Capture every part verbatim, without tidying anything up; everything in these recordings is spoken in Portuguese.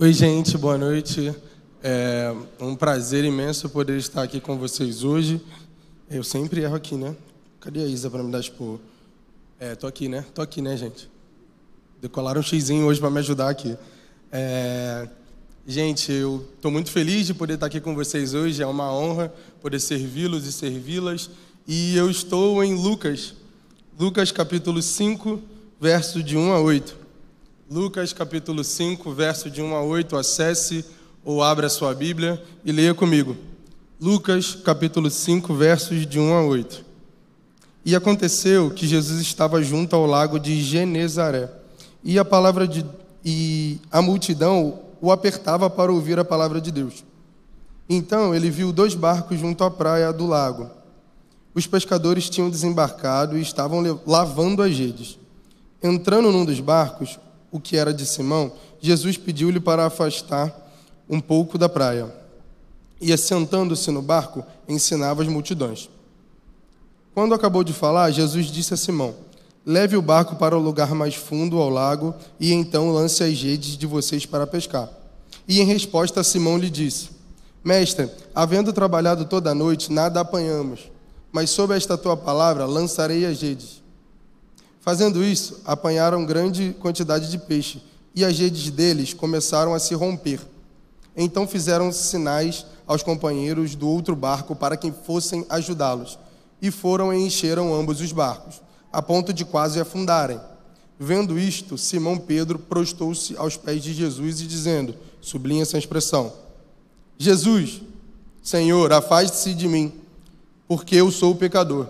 Oi, gente, boa noite. É um prazer imenso poder estar aqui com vocês hoje. Eu sempre erro aqui, né? Cadê a Isa para me dar expor? É, tô aqui, né? Tô aqui, né, gente? Decolaram um xizinho hoje para me ajudar aqui. É... Gente, eu estou muito feliz de poder estar aqui com vocês hoje. É uma honra poder servi-los e servi-las. E eu estou em Lucas, Lucas capítulo cinco, verso de um a oito. Lucas capítulo cinco, verso de um a oito. Acesse ou abra a sua Bíblia e leia comigo. Lucas capítulo cinco, versos de um a oito. E aconteceu que Jesus estava junto ao lago de Genezaré, e a palavra de e a multidão o apertava para ouvir a palavra de Deus. Então ele viu dois barcos junto à praia do lago. Os pescadores tinham desembarcado e estavam lavando as redes. Entrando num dos barcos, o que era de Simão, Jesus pediu-lhe para afastar um pouco da praia. E, assentando-se no barco, ensinava as multidões. Quando acabou de falar, Jesus disse a Simão: leve o barco para o lugar mais fundo ao lago e então lance as redes de vocês para pescar. E em resposta, Simão lhe disse: Mestre, havendo trabalhado toda a noite, nada apanhamos, mas sob esta tua palavra lançarei as redes. Fazendo isso, apanharam grande quantidade de peixe, e as redes deles começaram a se romper. Então fizeram sinais aos companheiros do outro barco para que fossem ajudá-los, e foram e encheram ambos os barcos, a ponto de quase afundarem. Vendo isto, Simão Pedro prostou-se aos pés de Jesus e dizendo, sublinha essa expressão: Jesus, Senhor, afaste-se de mim, porque eu sou pecador.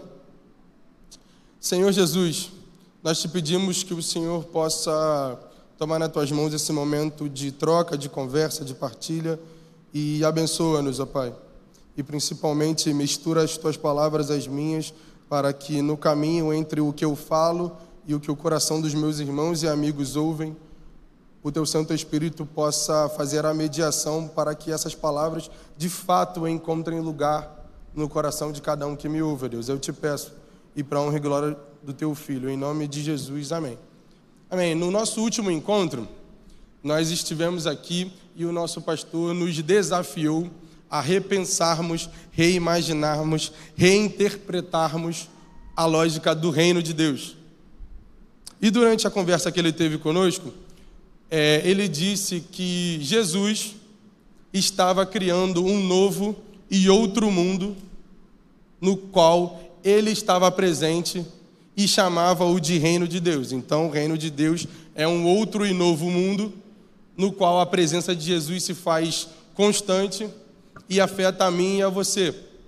Senhor Jesus, nós te pedimos que o Senhor possa tomar nas tuas mãos esse momento de troca, de conversa, de partilha, e abençoa-nos, ó Pai. E principalmente mistura as tuas palavras às minhas, para que no caminho entre o que eu falo e o que o coração dos meus irmãos e amigos ouvem, o teu Santo Espírito possa fazer a mediação para que essas palavras de fato encontrem lugar no coração de cada um que me ouve, Deus. Eu te peço, e para a honra e glória do teu Filho, em nome de Jesus, amém. Amém. No nosso último encontro, nós estivemos aqui e o nosso pastor nos desafiou a repensarmos, reimaginarmos, reinterpretarmos a lógica do reino de Deus. E durante a conversa que ele teve conosco, é, ele disse que Jesus estava criando um novo e outro mundo no qual ele estava presente e chamava-o de reino de Deus. Então, o reino de Deus é um outro e novo mundo no qual a presença de Jesus se faz constante e afeta a mim e a você.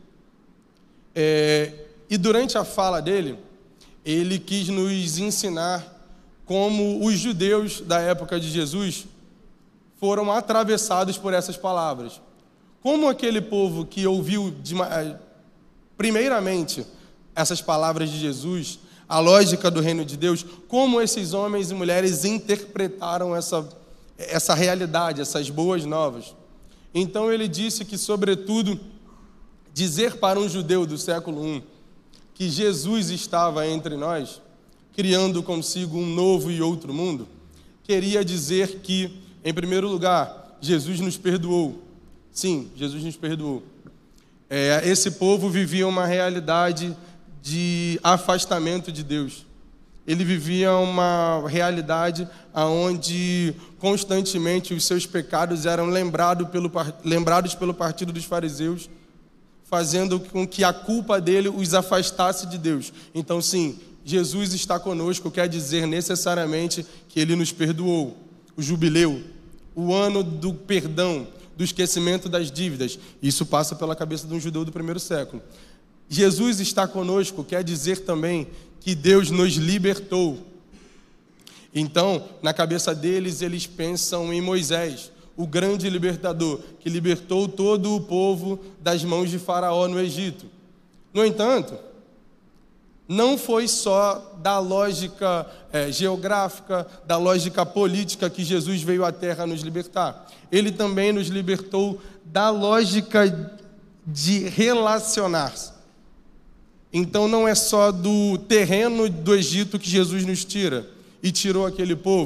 É, e durante a fala dele, ele quis nos ensinar como os judeus da época de Jesus foram atravessados por essas palavras. Como aquele povo que ouviu, de, primeiramente, essas palavras de Jesus, a lógica do reino de Deus, como esses homens e mulheres interpretaram essa, essa realidade, essas boas novas. Então ele disse que, sobretudo, dizer para um judeu do século primeiro que Jesus estava entre nós, criando consigo um novo e outro mundo, queria dizer que, em primeiro lugar, Jesus nos perdoou. Sim, Jesus nos perdoou. É, esse povo vivia uma realidade de afastamento de Deus. Ele vivia uma realidade onde constantemente os seus pecados eram lembrado pelo, lembrados pelo partido dos fariseus, fazendo com que a culpa dele os afastasse de Deus. Então, sim, Jesus está conosco, quer dizer necessariamente que ele nos perdoou. O jubileu, o ano do perdão, do esquecimento das dívidas, isso passa pela cabeça de um judeu do primeiro século. Jesus está conosco, quer dizer também que Deus nos libertou. Então, na cabeça deles, eles pensam em Moisés, o grande libertador, que libertou todo o povo das mãos de Faraó no Egito. No entanto, não foi só da lógica é, geográfica, da lógica política que Jesus veio à Terra nos libertar. Ele também nos libertou da lógica de relacionar-se. Então não é só do terreno do Egito que Jesus nos tira e tirou aquele povo,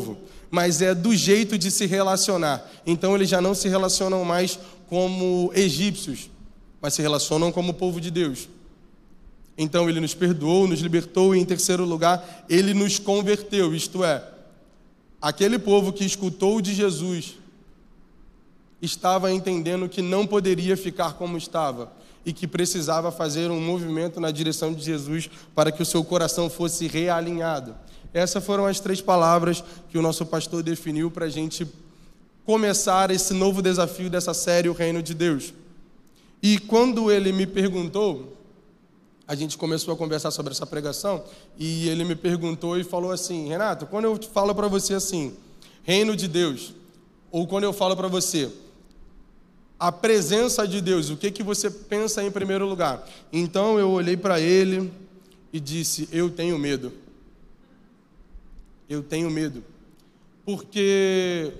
mas é do jeito de se relacionar. Então eles já não se relacionam mais como egípcios, mas se relacionam como povo de Deus. Então ele nos perdoou, nos libertou e, em terceiro lugar, ele nos converteu. Isto é, aquele povo que escutou de Jesus estava entendendo que não poderia ficar como estava e que precisava fazer um movimento na direção de Jesus para que o seu coração fosse realinhado. Essas foram as três palavras que o nosso pastor definiu para a gente começar esse novo desafio dessa série, o Reino de Deus. E quando ele me perguntou, a gente começou a conversar sobre essa pregação, e ele me perguntou e falou assim: Renato, quando eu falo para você assim, Reino de Deus, ou quando eu falo para você, a presença de Deus, o que, que você pensa em primeiro lugar? Então eu olhei para ele e disse: eu tenho medo. Eu tenho medo. Porque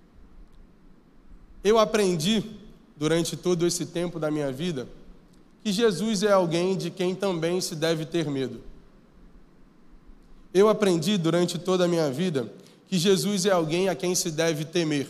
eu aprendi, durante todo esse tempo da minha vida, que Jesus é alguém de quem também se deve ter medo. Eu aprendi, durante toda a minha vida, que Jesus é alguém a quem se deve temer.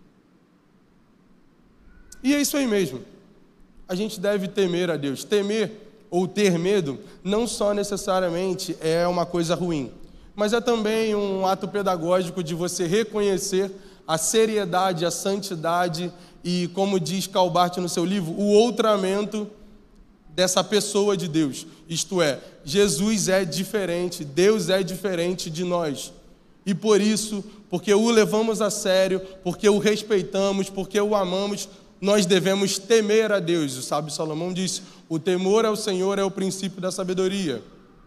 E é isso aí mesmo. A gente deve temer a Deus. Temer ou ter medo não só necessariamente é uma coisa ruim, mas é também um ato pedagógico de você reconhecer a seriedade, a santidade e, como diz Calbart no seu livro, o outramento dessa pessoa de Deus. Isto é, Jesus é diferente, Deus é diferente de nós. E por isso, porque o levamos a sério, porque o respeitamos, porque o amamos, nós devemos temer a Deus. O sábio Salomão disse: o temor ao Senhor é o princípio da sabedoria.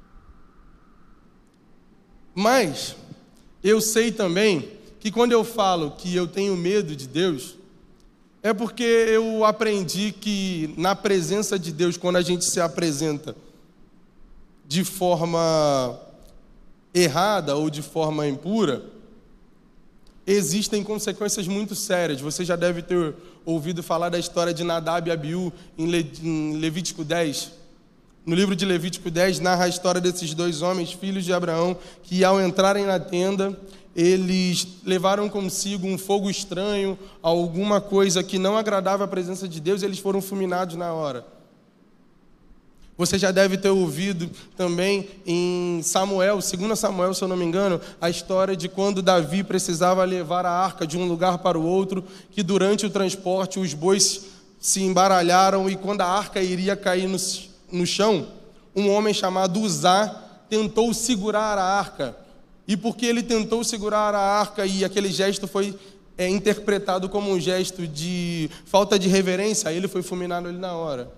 Mas eu sei também que quando eu falo que eu tenho medo de Deus, é porque eu aprendi que na presença de Deus, quando a gente se apresenta de forma errada ou de forma impura, existem consequências muito sérias. Você já deve ter ouvido falar da história de Nadab e Abiú em Levítico dez. No livro de Levítico dez, narra a história desses dois homens, filhos de Abraão, que ao entrarem na tenda, eles levaram consigo um fogo estranho, alguma coisa que não agradava a presença de Deus, e eles foram fulminados na hora. Você já deve ter ouvido também em Samuel, segundo Samuel, se eu não me engano, a história de quando Davi precisava levar a arca de um lugar para o outro, que durante o transporte os bois se embaralharam e quando a arca iria cair no, no chão, um homem chamado Uzá tentou segurar a arca. E porque ele tentou segurar a arca e aquele gesto foi é, interpretado como um gesto de falta de reverência, aí ele foi fulminado ali na hora.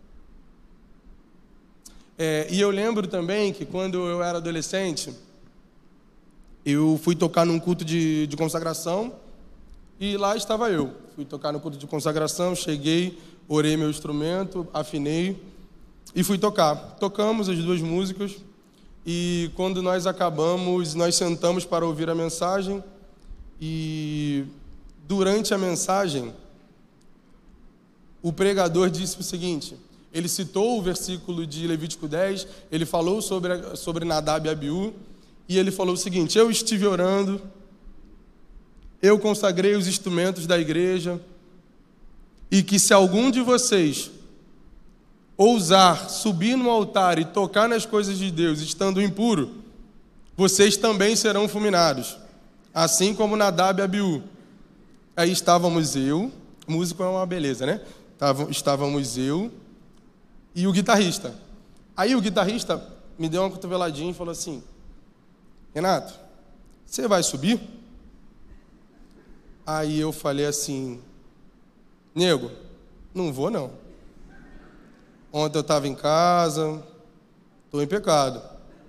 É, e eu lembro também que quando eu era adolescente, eu fui tocar num culto de, de consagração e lá estava eu. Fui tocar no culto de consagração, cheguei, orei meu instrumento, afinei e fui tocar. Tocamos as duas músicas. E quando nós acabamos, nós sentamos para ouvir a mensagem e durante a mensagem, o pregador disse o seguinte, ele citou o versículo de Levítico dez, ele falou sobre, sobre Nadab e Abiú e ele falou o seguinte: eu estive orando, eu consagrei os instrumentos da igreja e que se algum de vocês ousar subir no altar e tocar nas coisas de Deus, estando impuro, vocês também serão fulminados, assim como Nadab e Abiú. Aí estávamos eu, músico é uma beleza, né? Estávamos eu e o guitarrista. Aí o guitarrista me deu uma cotoveladinha e falou assim: Renato, você vai subir? Aí eu falei assim: nego, não vou não. Ontem eu estava em casa, estou em pecado.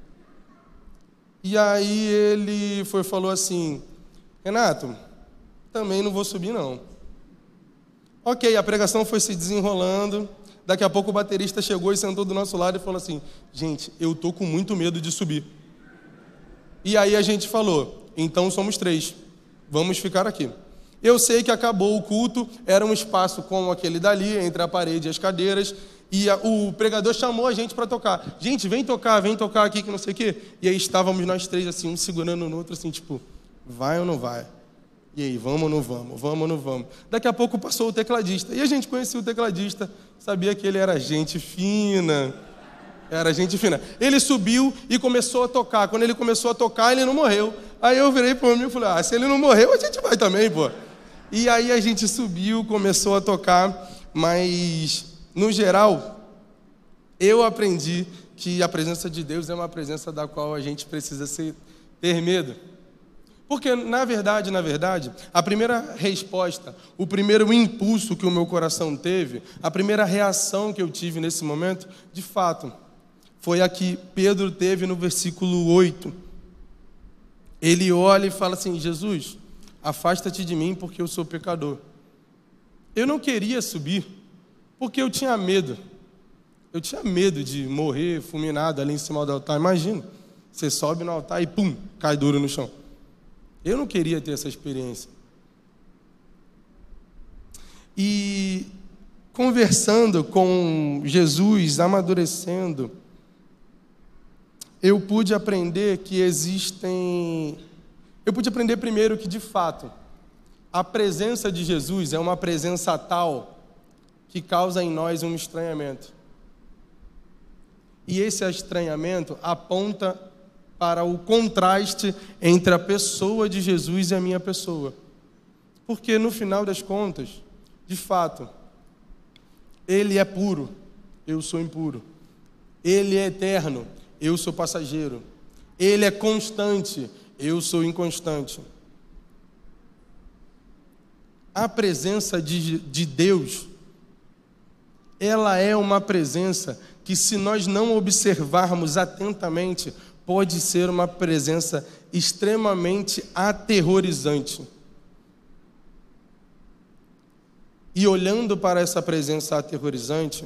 E aí ele foi falou assim: Renato, também não vou subir não. Ok, a pregação foi se desenrolando. Daqui a pouco o baterista chegou e sentou do nosso lado e falou assim: gente, eu estou com muito medo de subir. E aí a gente falou: então somos três, vamos ficar aqui. Eu sei que acabou o culto, era um espaço como aquele dali, entre a parede e as cadeiras, e a, o pregador chamou a gente para tocar. Gente, vem tocar, vem tocar aqui, que não sei o quê. E aí estávamos nós três, assim, um segurando no outro, assim, tipo, Vai ou não vai? E aí, vamos ou não vamos? Vamos ou não vamos? Daqui a pouco passou o tecladista. E a gente conhecia o tecladista, sabia que ele era gente fina. Era gente fina. Ele subiu e começou a tocar. Quando ele começou a tocar, ele não morreu. Aí eu virei para mim e falei, ah, se ele não morreu, a gente vai também, pô. E aí a gente subiu, começou a tocar, mas, no geral, eu aprendi que a presença de Deus é uma presença da qual a gente precisa ser, ter medo. Porque, na verdade, na verdade, a primeira resposta, o primeiro impulso que o meu coração teve, a primeira reação que eu tive nesse momento, de fato, foi a que Pedro teve no versículo oito. Ele olha e fala assim, Jesus, afasta-te de mim porque eu sou pecador. Eu não queria subir porque eu tinha medo. Eu tinha medo de morrer fulminado ali em cima do altar. Imagina, você sobe no altar e pum, cai duro no chão. Eu não queria ter essa experiência. E conversando com Jesus, amadurecendo, eu pude aprender que existem... Eu pude aprender primeiro que, de fato, a presença de Jesus é uma presença tal que causa em nós um estranhamento. E esse estranhamento aponta para o contraste entre a pessoa de Jesus e a minha pessoa. Porque, no final das contas, de fato, Ele é puro, eu sou impuro. Ele é eterno, eu sou passageiro. Ele é constante, eu sou inconstante. A presença de, de Deus, ela é uma presença que, se nós não observarmos atentamente, pode ser uma presença extremamente aterrorizante. E olhando para essa presença aterrorizante,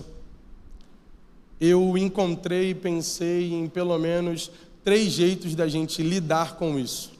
eu encontrei e pensei em pelo menos três jeitos da gente lidar com isso.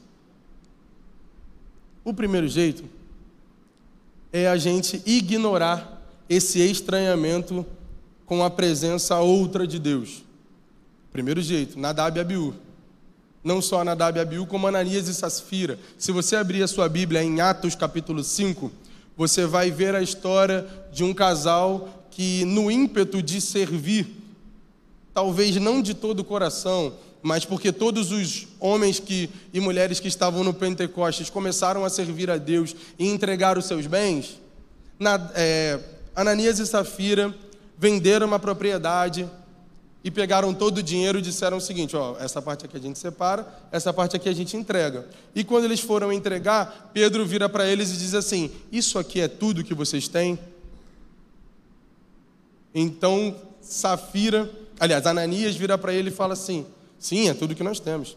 O primeiro jeito é a gente ignorar esse estranhamento com a presença outra de Deus. Primeiro jeito, Nadab e Abiú. Não só Nadab e Abiú, como Ananias e Safira. Se você abrir a sua Bíblia em Atos capítulo cinco, você vai ver a história de um casal que, no ímpeto de servir, talvez não de todo o coração, mas porque todos os homens que, e mulheres que estavam no Pentecostes começaram a servir a Deus e entregar os seus bens, na, é, Ananias e Safira venderam uma propriedade e pegaram todo o dinheiro e disseram o seguinte, ó, essa parte aqui a gente separa, essa parte aqui a gente entrega. E quando eles foram entregar, Pedro vira para eles e diz assim, isso aqui é tudo que vocês têm? Então, Safira, aliás, Ananias vira para ele e fala assim, sim, é tudo que nós temos.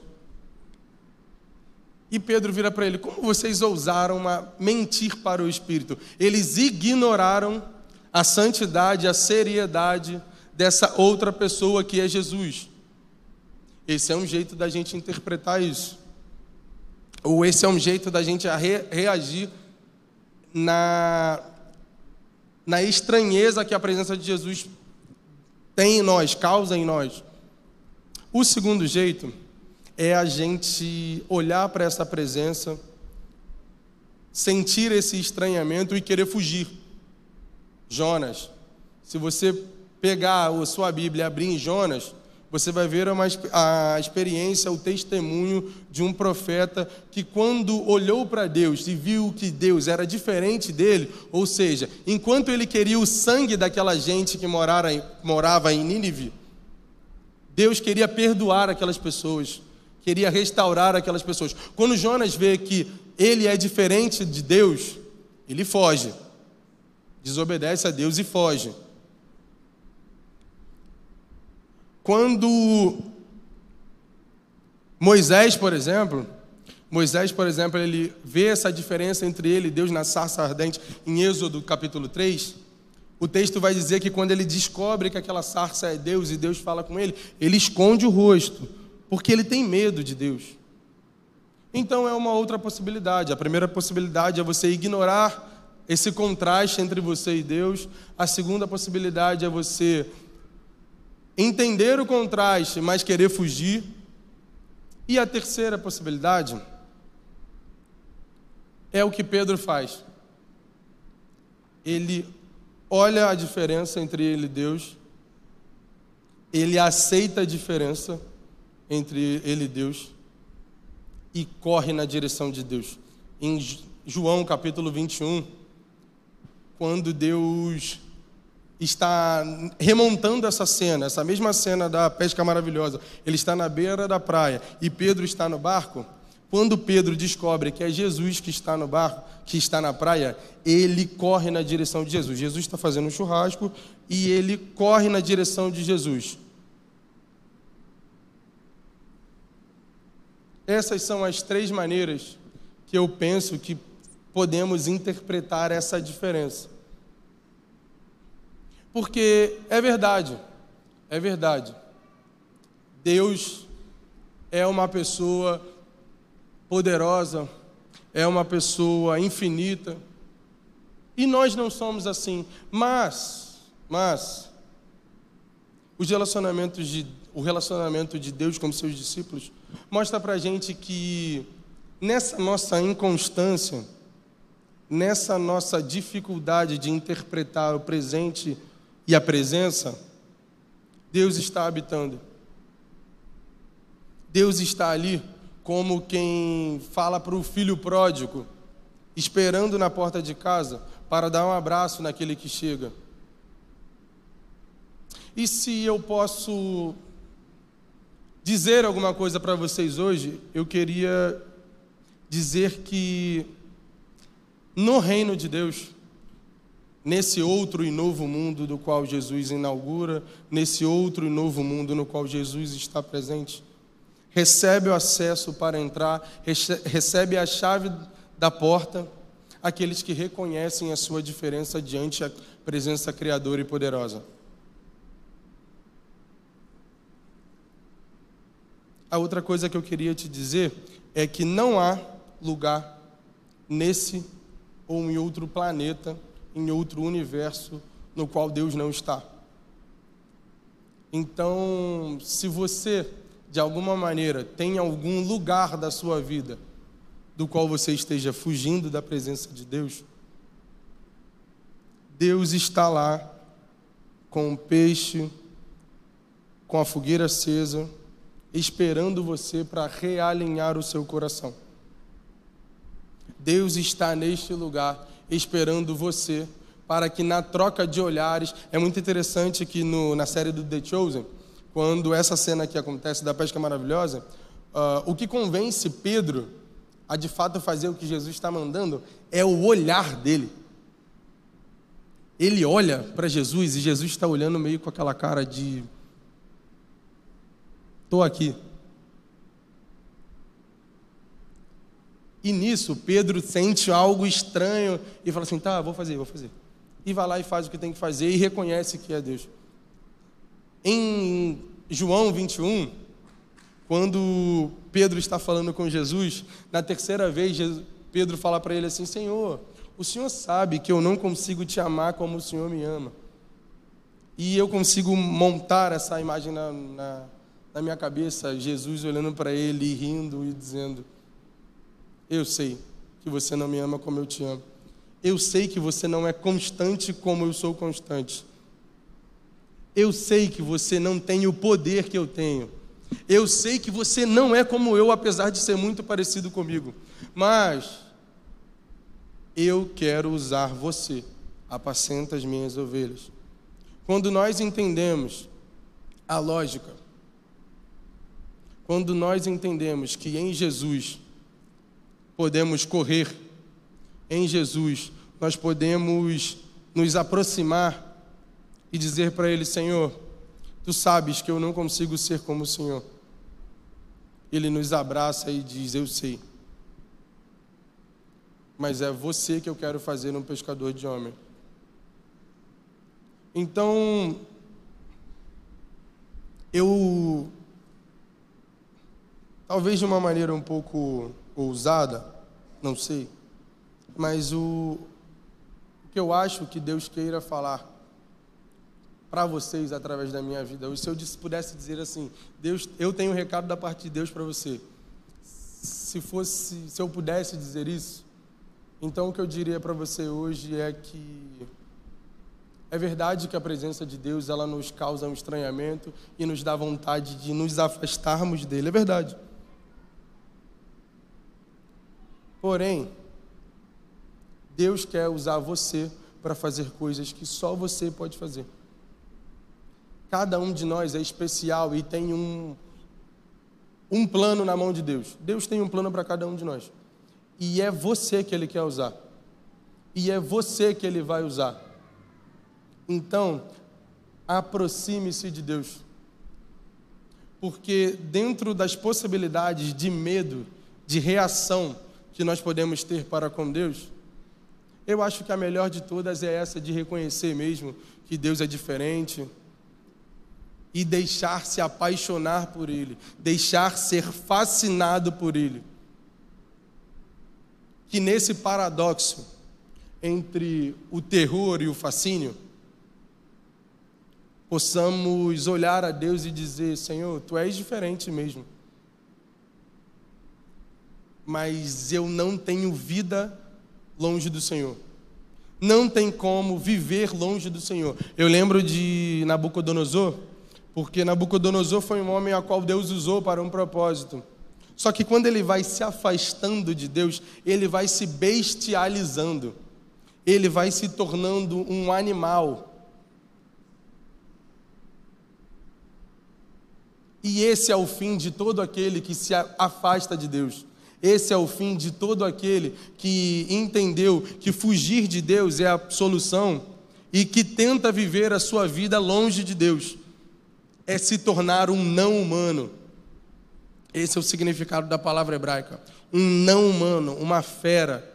E Pedro vira para ele, como vocês ousaram mentir para o Espírito? Eles ignoraram a santidade, a seriedade dessa outra pessoa que é Jesus. Esse é um jeito da gente interpretar isso. Ou esse é um jeito da gente re reagir na, na estranheza que a presença de Jesus tem em nós, causa em nós. O segundo jeito é a gente olhar para essa presença, sentir esse estranhamento e querer fugir. Jonas, se você pegar a sua Bíblia e abrir em Jonas, você vai ver uma, a experiência, o testemunho de um profeta que, quando olhou para Deus e viu que Deus era diferente dele, ou seja, enquanto ele queria o sangue daquela gente que morara, morava em Nínive, Deus queria perdoar aquelas pessoas, queria restaurar aquelas pessoas. Quando Jonas vê que ele é diferente de Deus, ele foge, desobedece a Deus e foge. Quando Moisés, por exemplo, Moisés, por exemplo, ele vê essa diferença entre ele e Deus na sarça ardente em Êxodo capítulo três, o texto vai dizer que quando ele descobre que aquela sarça é Deus e Deus fala com ele, ele esconde o rosto, porque ele tem medo de Deus. Então é uma outra possibilidade. A primeira possibilidade é você ignorar esse contraste entre você e Deus. A segunda possibilidade é você entender o contraste, mas querer fugir. E a terceira possibilidade é o que Pedro faz. Ele olha a diferença entre ele e Deus, ele aceita a diferença entre ele e Deus e corre na direção de Deus. Em João capítulo vinte e um, quando Deus está remontando essa cena, essa mesma cena da pesca maravilhosa, ele está na beira da praia e Pedro está no barco. Quando Pedro descobre que é Jesus que está no barco, que está na praia, ele corre na direção de Jesus. Jesus está fazendo um churrasco e ele corre na direção de Jesus. Essas são as três maneiras que eu penso que podemos interpretar essa diferença. Porque é verdade, é verdade. Deus é uma pessoa poderosa, é uma pessoa infinita, e nós não somos assim. Mas, mas, os relacionamentos de, o relacionamento de Deus com seus discípulos mostra pra gente que nessa nossa inconstância, nessa nossa dificuldade de interpretar o presente e a presença, Deus está habitando. Deus está ali como quem fala para o filho pródigo, esperando na porta de casa para dar um abraço naquele que chega. E se eu posso dizer alguma coisa para vocês hoje, eu queria dizer que no reino de Deus, nesse outro e novo mundo do qual Jesus inaugura, nesse outro e novo mundo no qual Jesus está presente, recebe o acesso para entrar, recebe a chave da porta aqueles que reconhecem a sua diferença diante da presença criadora e poderosa. A outra coisa que eu queria te dizer é que não há lugar nesse ou em outro planeta, em outro universo no qual Deus não está. Então, se você, de alguma maneira, tem algum lugar da sua vida do qual você esteja fugindo da presença de Deus, Deus está lá com o peixe, com a fogueira acesa, esperando você para realinhar o seu coração. Deus está neste lugar esperando você para que na troca de olhares... É muito interessante que no, na série do The Chosen, quando essa cena aqui acontece da pesca maravilhosa, uh, o que convence Pedro a de fato fazer o que Jesus está mandando é o olhar dele. Ele olha para Jesus e Jesus está olhando meio com aquela cara de... Estou aqui. E nisso, Pedro sente algo estranho e fala assim, tá, vou fazer, vou fazer. E vai lá e faz o que tem que fazer e reconhece que é Deus. Em João vinte e um, quando Pedro está falando com Jesus, na terceira vez, Pedro fala para ele assim, Senhor, o Senhor sabe que eu não consigo te amar como o Senhor me ama. E eu consigo montar essa imagem na, na, na minha cabeça, Jesus olhando para ele, rindo e dizendo, eu sei que você não me ama como eu te amo. Eu sei que você não é constante como eu sou constante. Eu sei que você não tem o poder que eu tenho. Eu sei que você não é como eu, apesar de ser muito parecido comigo. Mas eu quero usar você, apacenta as minhas ovelhas. Quando nós entendemos a lógica, quando nós entendemos que em Jesus podemos correr, em Jesus nós podemos nos aproximar e dizer para Ele, Senhor, Tu sabes que eu não consigo ser como o Senhor. Ele nos abraça e diz, eu sei, mas é você que eu quero fazer um pescador de homem. Então, eu, talvez de uma maneira um pouco ousada, não sei, mas o, o que eu acho que Deus queira falar para vocês através da minha vida, se eu pudesse dizer assim, Deus, eu tenho um recado da parte de Deus para você. Se fosse, se eu pudesse dizer isso, Então, o que eu diria para você hoje é que é verdade que a presença de Deus, ela nos causa um estranhamento e nos dá vontade de nos afastarmos dele. É verdade. Porém, Deus quer usar você para fazer coisas que só você pode fazer. Cada um de nós é especial e tem um, um plano na mão de Deus. Deus tem um plano para cada um de nós. E é você que Ele quer usar. E é você que Ele vai usar. Então, aproxime-se de Deus. Porque dentro das possibilidades de medo, de reação que nós podemos ter para com Deus, eu acho que a melhor de todas é essa de reconhecer mesmo que Deus é diferente e deixar se apaixonar por Ele, deixar ser fascinado por Ele. Que nesse paradoxo entre o terror e o fascínio, possamos olhar a Deus e dizer: Senhor, Tu és diferente mesmo, mas eu não tenho vida longe do Senhor. Não tem como viver longe do Senhor. Eu lembro de Nabucodonosor, porque Nabucodonosor foi um homem a qual Deus usou para um propósito. Só que quando ele vai se afastando de Deus, ele vai se bestializando. Ele vai se tornando um animal. E esse é o fim de todo aquele que se afasta de Deus. Esse é o fim de todo aquele que entendeu que fugir de Deus é a solução e que tenta viver a sua vida longe de Deus. É se tornar um não humano. Esse é o significado da palavra hebraica. Um não humano, uma fera.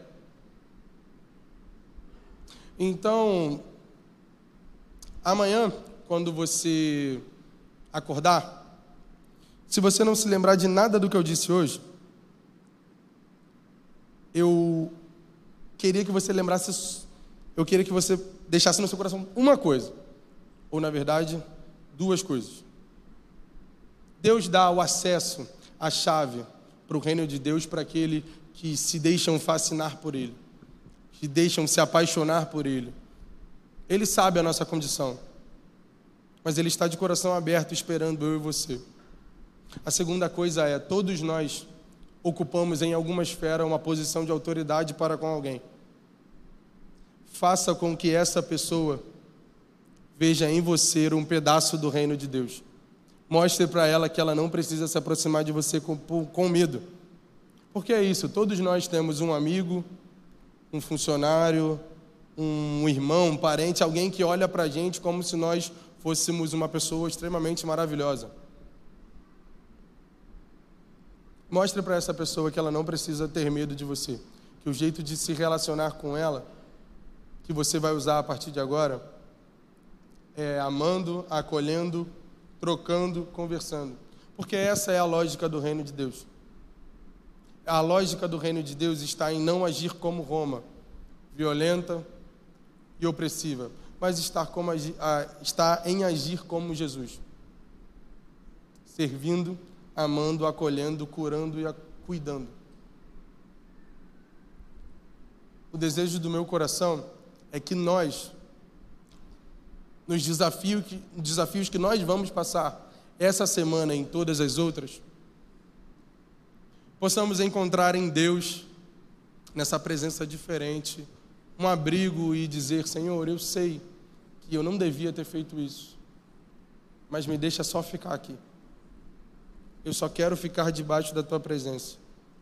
Então, amanhã, quando você acordar, se você não se lembrar de nada do que eu disse hoje, eu queria que você lembrasse, eu queria que você deixasse no seu coração uma coisa, ou na verdade, duas coisas. Deus dá o acesso, a chave para o reino de Deus para aquele que se deixam fascinar por Ele, que deixam se apaixonar por Ele. Ele sabe a nossa condição, mas Ele está de coração aberto esperando eu e você. A segunda coisa é, todos nós ocupamos em alguma esfera uma posição de autoridade para com alguém. Faça com que essa pessoa veja em você um pedaço do reino de Deus. Mostre para ela que ela não precisa se aproximar de você com, com medo. Porque é isso, todos nós temos um amigo, um funcionário, um irmão, um parente, alguém que olha para a gente como se nós fôssemos uma pessoa extremamente maravilhosa. Mostre para essa pessoa que ela não precisa ter medo de você, que o jeito de se relacionar com ela, que você vai usar a partir de agora, é amando, acolhendo, trocando, conversando. Porque essa é a lógica do reino de Deus. A lógica do reino de Deus está em não agir como Roma, violenta e opressiva, mas estar, como, está em agir como Jesus, servindo, amando, acolhendo, curando e cuidando. O desejo do meu coração é que nós, nos desafios que, desafios que nós vamos passar essa semana e em todas as outras, possamos encontrar em Deus, nessa presença diferente, um abrigo e dizer: Senhor, eu sei que eu não devia ter feito isso, mas me deixa só ficar aqui. Eu só quero ficar debaixo da Tua presença.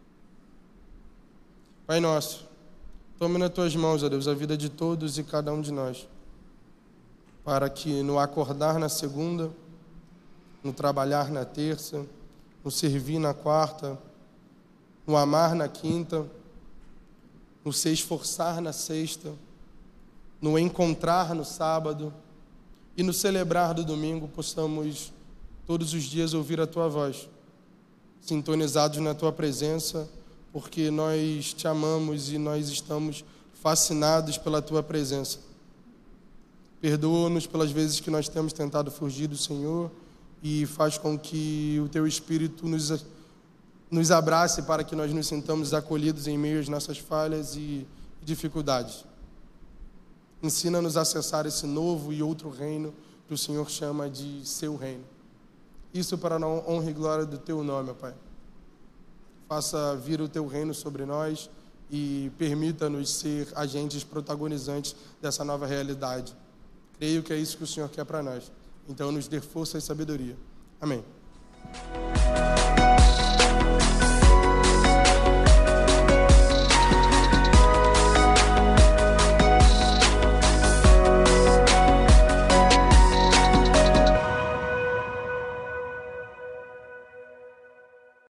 Pai nosso, tome nas Tuas mãos, ó Deus, a vida de todos e cada um de nós, para que no acordar na segunda, no trabalhar na terça, no servir na quarta, no amar na quinta, no se esforçar na sexta, no encontrar no sábado e no celebrar do domingo, possamos todos os dias ouvir a Tua voz, sintonizados na Tua presença, porque nós Te amamos e nós estamos fascinados pela Tua presença. Perdoa-nos pelas vezes que nós temos tentado fugir do Senhor e faz com que o Teu Espírito nos, nos abrace para que nós nos sintamos acolhidos em meio às nossas falhas e e dificuldades. Ensina-nos a acessar esse novo e outro reino que o Senhor chama de seu reino. Isso para a honra e glória do teu nome, ó Pai. Faça vir o teu reino sobre nós e permita-nos ser agentes protagonizantes dessa nova realidade. Creio que é isso que o Senhor quer para nós. Então, nos dê força e sabedoria. Amém.